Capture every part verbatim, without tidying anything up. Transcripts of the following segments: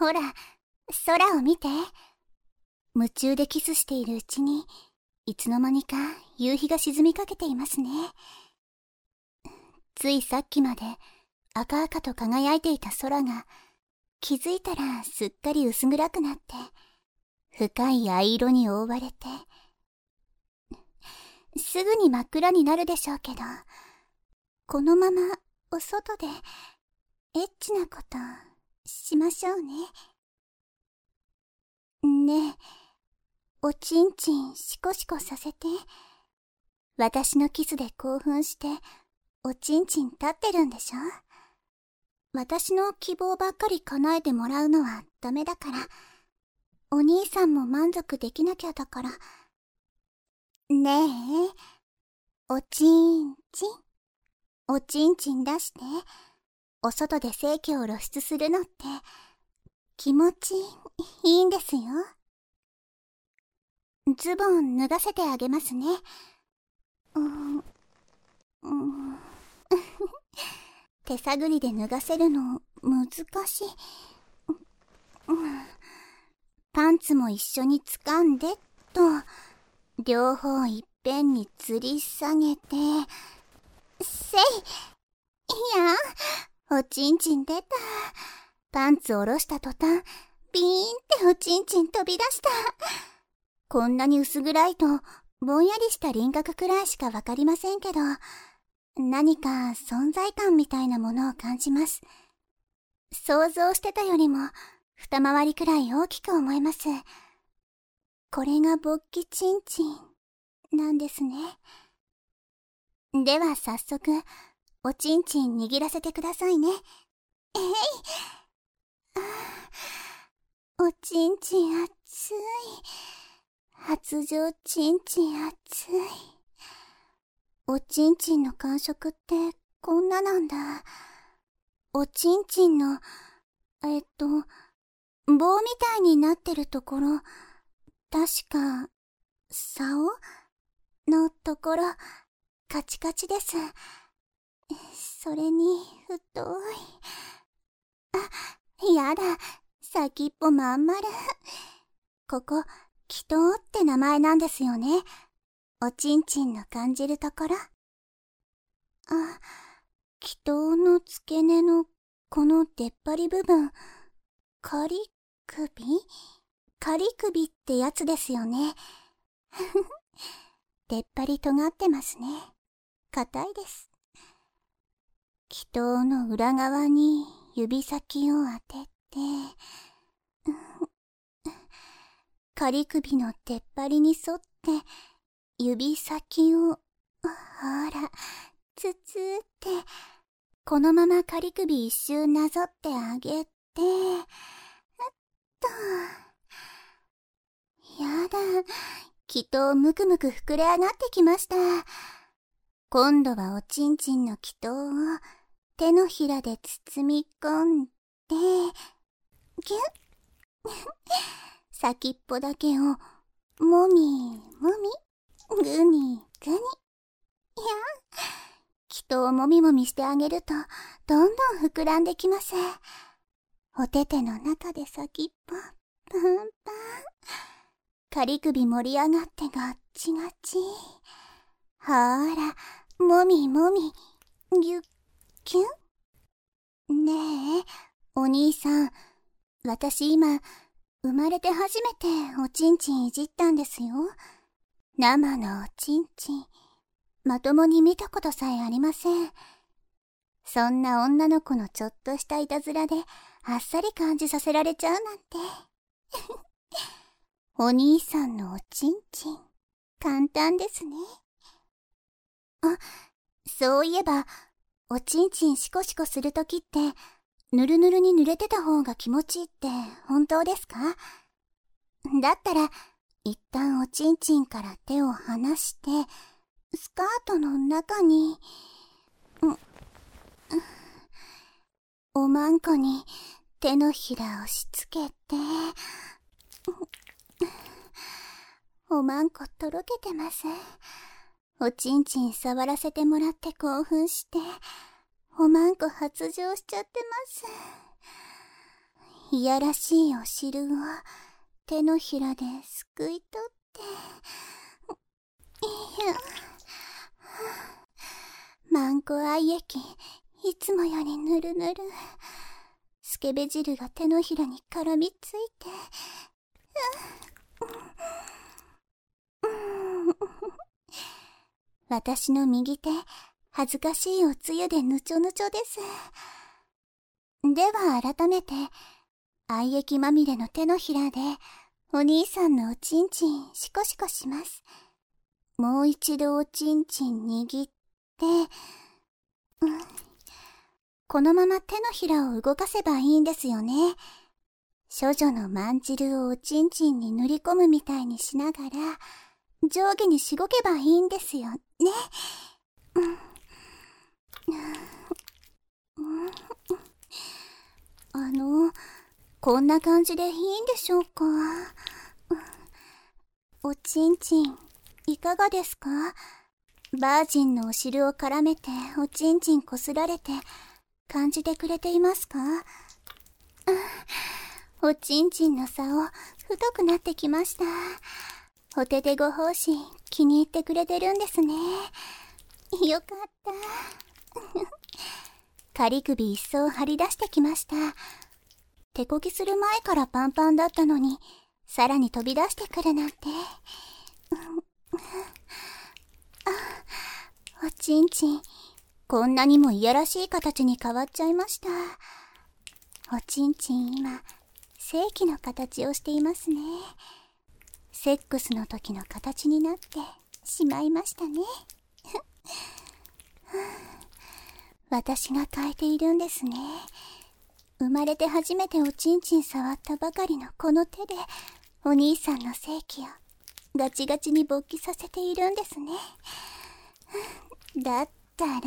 ほら、空を見て。夢中でキスしているうちに、いつの間にか夕日が沈みかけていますね。ついさっきまで赤々と輝いていた空が、気づいたらすっかり薄暗くなって、深い藍色に覆われて、すぐに真っ暗になるでしょうけど、このままお外でエッチなことしましょうね。ねえ、おちんちんシコシコさせて。私のキスで興奮しておちんちん立ってるんでしょ。私の希望ばっかり叶えてもらうのはダメだから、お兄さんも満足できなきゃだから。ねえ、おちんちん、おちんちん出して。お外で性器を露出するのって気持ちいいんですよ。ズボン脱がせてあげますね。うん、うん、手探りで脱がせるの難しい。うん、パンツも一緒に掴んでと、両方いっぺんに吊り下げて、せい、いや、おちんちん出た。パンツ下ろした途端、ビーンっておちんちん飛び出した。こんなに薄暗いと、ぼんやりした輪郭くらいしかわかりませんけど、何か存在感みたいなものを感じます。想像してたよりも、二回りくらい大きく思えます。これが勃起ちんちんなんですね。では早速、おちんちん握らせてくださいね。えい、あ、おちんちん熱い。発情ちんちん熱い。おちんちんの感触ってこんななんだ。おちんちんの、えっと、棒みたいになってるところ、確か、竿のところ、カチカチです。それに、太い。あ、やだ、先っぽまん丸。ここ、気筒って名前なんですよね。おちんちんの感じるところ。あ、気筒の付け根のこの出っ張り部分、仮首？仮首ってやつですよね。出っ張り尖ってますね。硬いです。気筒の裏側に指先を当てて、仮首の出っ張りに沿って指先を、ほら、つつって、このまま仮首一周なぞってあげて、えっと、やだ、気筒むくむく膨れ上がってきました。今度はおちんちんの気筒を手のひらで包み込んで、ぎゅっ先っぽだけをもみもみ、ぐにぐに。いや、気筒をもみもみしてあげるとどんどん膨らんできます。お手手の中で先っぽパンパン、仮首盛り上がってガッチガチ。ほーら、もみもみ、ぎゅっぎゅん。ねえ、お兄さん、私今、生まれて初めておちんちんいじったんですよ。生のおちんちん、まともに見たことさえありません。そんな女の子のちょっとしたいたずらで、あっさり感じさせられちゃうなんて。お兄さんのおちんちん、簡単ですね。あ、そういえば、おちんちんシコシコするときって、ぬるぬるに濡れてた方が気持ちいいって本当ですか？だったら、一旦おちんちんから手を離して、スカートの中に、ん、おまんこに手のひら押し付けて、おまんことろけてます。おちんちん触らせてもらって興奮して、おまんこ発情しちゃってます。 いやらしいお汁を手のひらですくい取って、いや、マンコ愛液、いつもよりぬるぬる。スケベ汁が手のひらに絡みついて、私の右手、恥ずかしいおつゆでぬちょぬちょです。では改めて、愛液まみれの手のひらで、お兄さんのおちんちんシコシコします。もう一度おちんちん握って、うん、このまま手のひらを動かせばいいんですよね。処女のまん汁をおちんちんに塗り込むみたいにしながら、上下にしごけばいいんですよね。うんうん、あの、こんな感じでいいんでしょうか。おちんちん、いかがですか？バージンのお汁を絡めておちんちんこすられて感じてくれていますか？おちんちんの差を太くなってきました。お手手ご奉仕気に入ってくれてるんですね。よかった。仮首一層張り出してきました。手こぎする前からパンパンだったのに、さらに飛び出してくるなんて。あ、おちんちん、こんなにもいやらしい形に変わっちゃいました。おちんちん今、正規の形をしていますね。セックスの時の形になってしまいましたね。私が変えているんですね。生まれて初めておちんちん触ったばかりのこの手で、お兄さんの性器をガチガチに勃起させているんですね。だったら、うん、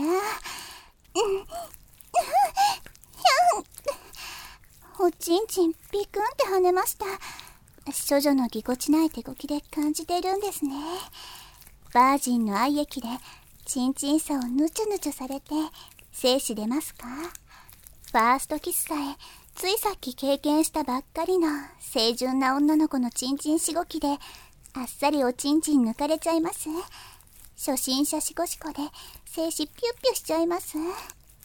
おちんちんピクンって跳ねました。処女のぎこちない手こきで感じてるんですね。バージンの愛液でチンチンさをぬちゅぬちゅされて精子出ますか？ファーストキスさえついさっき経験したばっかりの清純な女の子のチンチンしごきであっさりおちんちん抜かれちゃいます？初心者しこしこで精子ピュッピュしちゃいます？いや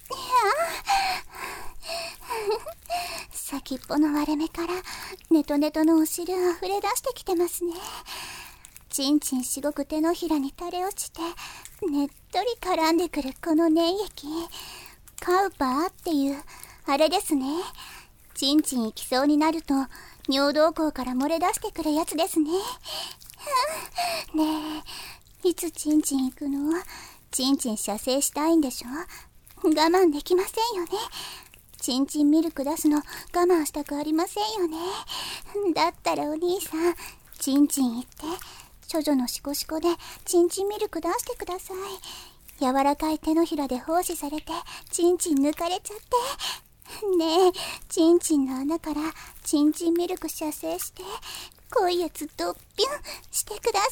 先っぽの割れ目からネトネトのお汁あふれ出してきてますね。ちんちんしごく手のひらに垂れ落ちてねっとり絡んでくるこの粘液、カウパーっていうあれですね。ちんちん行きそうになると尿道口から漏れ出してくるやつですね。ねえ、いつちんちん行くの？ちんちん射精したいんでしょ？我慢できませんよね。ちんちんミルク出すの我慢したくありませんよね。だったらお兄さん、ちんちん行って処女のシコシコでちんちんミルク出してください。柔らかい手のひらで奉仕されてちんちん抜かれちゃってねえ、ちんちんの穴からちんちんミルク射精して濃いやつドッピュンしてくださ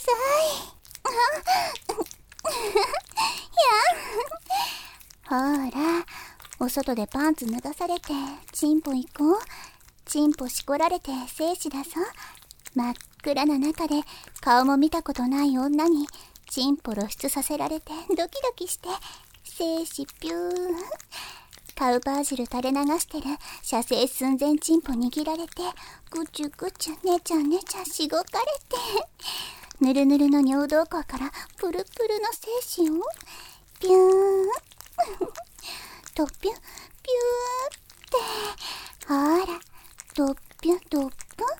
い。やほら、お外でパンツ脱がされてチンポ行こう。チンポしこられて精子だぞ。真っ暗な中で顔も見たことない女にチンポ露出させられてドキドキして精子ピュー。カウパー汁垂れ流してる射精寸前チンポ握られてぐちゅぐちゅねちゃねちゃしごかれてぬるぬるの尿道口からプルプルの精子をピューンドッピュンピューってほらドッピュンドッピュンピュッピュン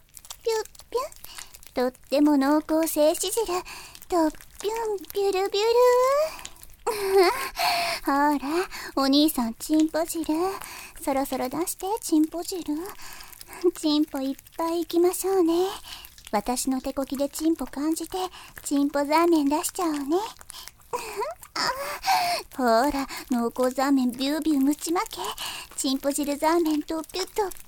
とっても濃厚精子汁ドッピュンピュルビュルほらお兄さんチンポ汁そろそろ出してチンポ汁チンポいっぱい行きましょうね。私の手こきでチンポ感じてチンポザーメン出しちゃおうね。ほら濃厚ザーメンビュービューむちまけチンポ汁ザーメンドッピュドッピュン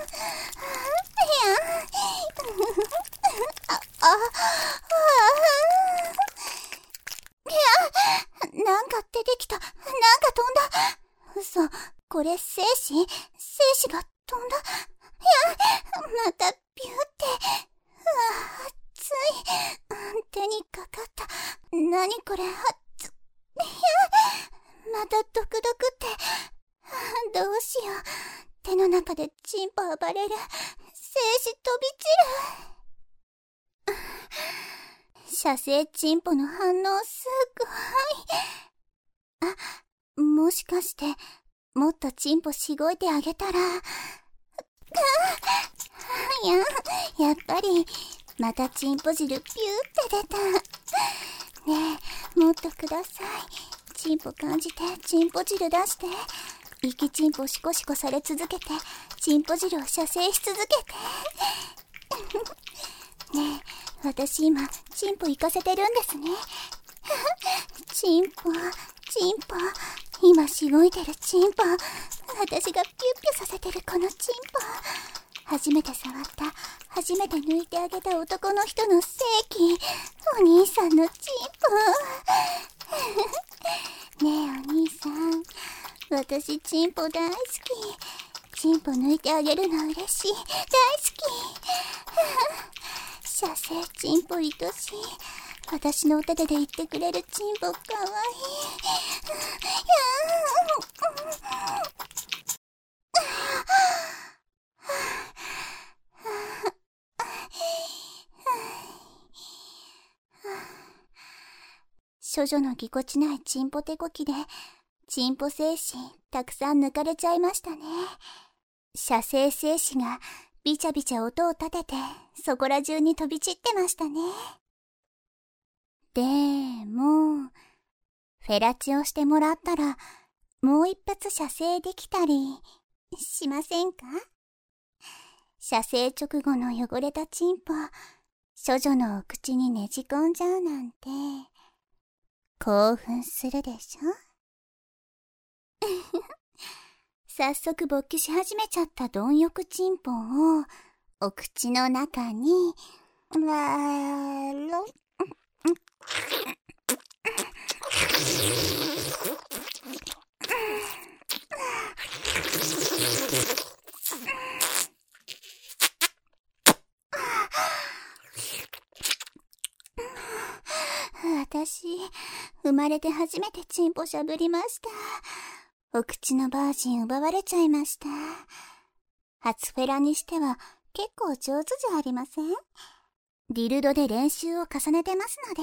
あああいやなんか出てきた。なんか飛んだ。嘘、これ精子精子が飛んだ。いまたピューって。うわ、熱い。手にかかった。なにこれ、熱っ。いや、またドクドクって。どうしよう。手の中でチンポ暴れる。精子飛び散る。射精チンポの反応すごい。あ、もしかして、もっとチンポしごいてあげたら。いや、やっぱり、またチンポ汁ピューって出た。ねえ、もっとください。チンポ感じて、チンポ汁出して。生きチンポシコシコされ続けて、チンポ汁を射精し続けて。ねえ、私今、チンポ行かせてるんですね。チンポ、チンポ、今しごいてるチンポ。私がピュッピュさせてるこのチンポ。初めて触った、初めて抜いてあげた男の人の性器。お兄さんのチンポ。ねえお兄さん、私チンポ大好き。チンポ抜いてあげるの嬉しい。大好き。射精チンポ愛しい。私のお手手で言ってくれるチンポかわいい。処女のぎこちないチンポ手こきで、チンポ精子たくさん抜かれちゃいましたね。射精精子がビチャビチャ音を立てて、そこら中に飛び散ってましたね。でも、フェラチオしてもらったら、もう一発射精できたりしませんか？射精直後の汚れたチンポ、処女のお口にねじ込んじゃうなんて、興奮するでしょ？早速勃起し始めちゃった貪欲チンポをお口の中にわーろ私、生まれて初めてチンポしゃぶりました。お口のバージン奪われちゃいました。初フェラにしては結構上手じゃありません？ディルドで練習を重ねてますので。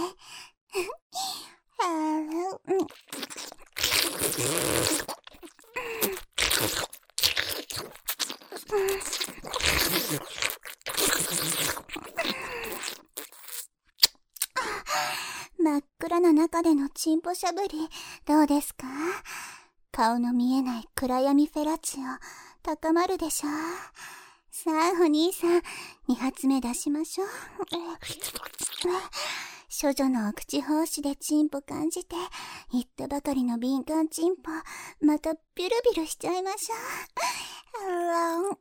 真っ暗な中でのチンポしゃぶり、どうですか？顔の見えない暗闇フェラチオ、高まるでしょ？さあ、お兄さん、二発目出しましょう。処女のお口奉仕でチンポ感じて、言ったばかりの敏感チンポ、またビュルビルしちゃいましょう。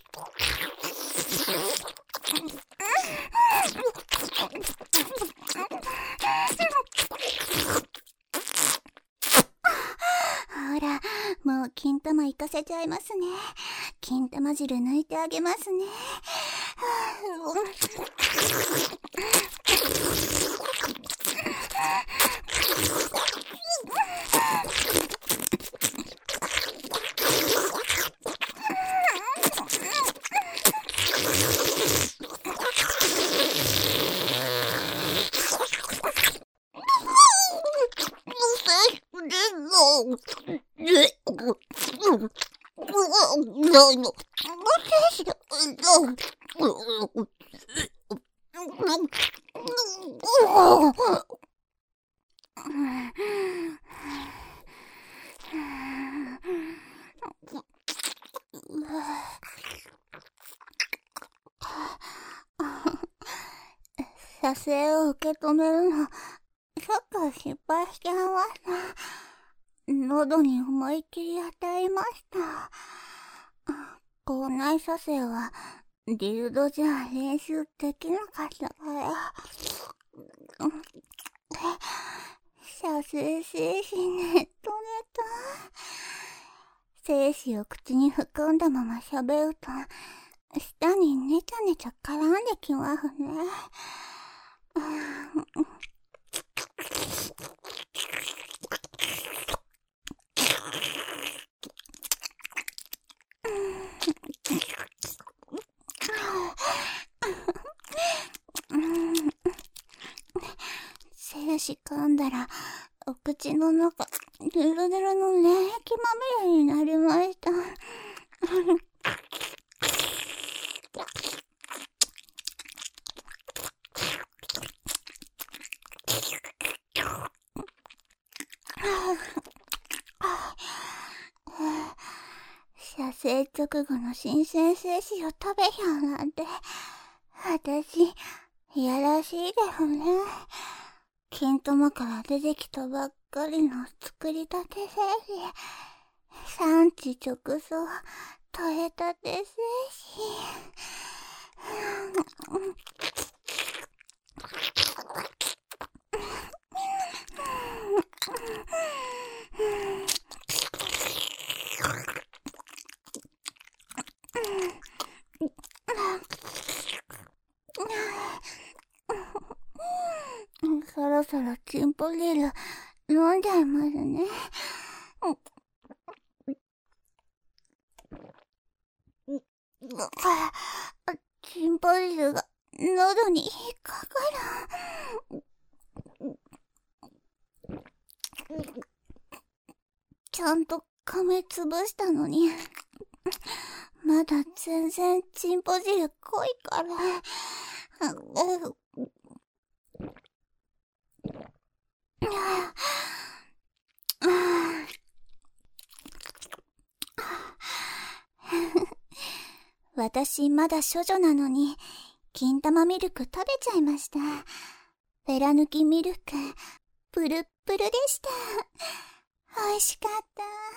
ほら、もう金玉いかせちゃいますね。金玉汁抜いてあげますね。射精を受け止めるの、ちょっと失敗しちゃいました。喉に思いっきり与えました。口内射精はディルドじゃ練習できなかったから。射精精子ネットネタ。精子を口に含んだまま喋ると、 めちゃ絡んできますね。精子噛んだらお口の中ドゥルドゥルの粘液まみれになりました。射精直後の新鮮精子を食べようなんて、私、いやらしいですね。金玉から出てきたばっかりの作りたて精子、産地直送、取れたて精子。そろそろチンポリール飲んじゃいますね。チンポリールが喉に引っかかる。ちゃんと噛みつぶしたのに、まだ全然チンポ汁濃いから。私まだ処女なのに金玉ミルク食べちゃいました。フェラ抜きミルクプルップルでした。美味しかった。